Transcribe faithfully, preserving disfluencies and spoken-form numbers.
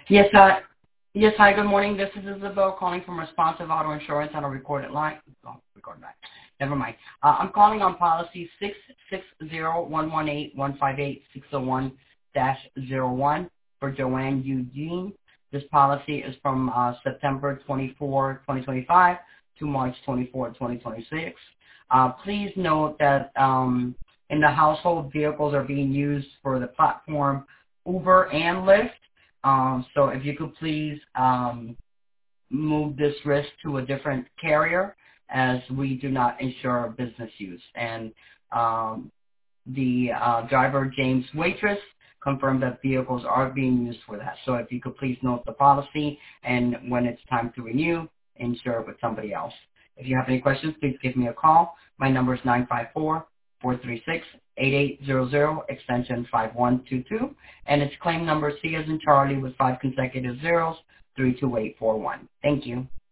Yes, hi. Yes, hi, good morning. This is Isabel calling from Responsive Auto Insurance on a recorded line. Oh, recorded line. Never mind. Uh, I'm calling on policy six six zero one one eight one five eight six zero one dash zero one for Joanne Eugene. This policy is from uh, September twenty-fourth, twenty twenty-five to March twenty-fourth, twenty twenty-six. Uh, please note that um, in the household, vehicles are being used for the platform Uber and Lyft. Um, so if you could please um, move this risk to a different carrier, as we do not insure business use. And um, the uh, driver, James Waitress, confirmed that vehicles are being used for that. So if you could please note the policy, and when it's time to renew, insure it with somebody else. If you have any questions, please give me a call. My number is nine five four, four three six, eight eight zero zero, extension five one two two, and it's claim number C as in Charlie with five consecutive zeros, three two eight four one. Thank you.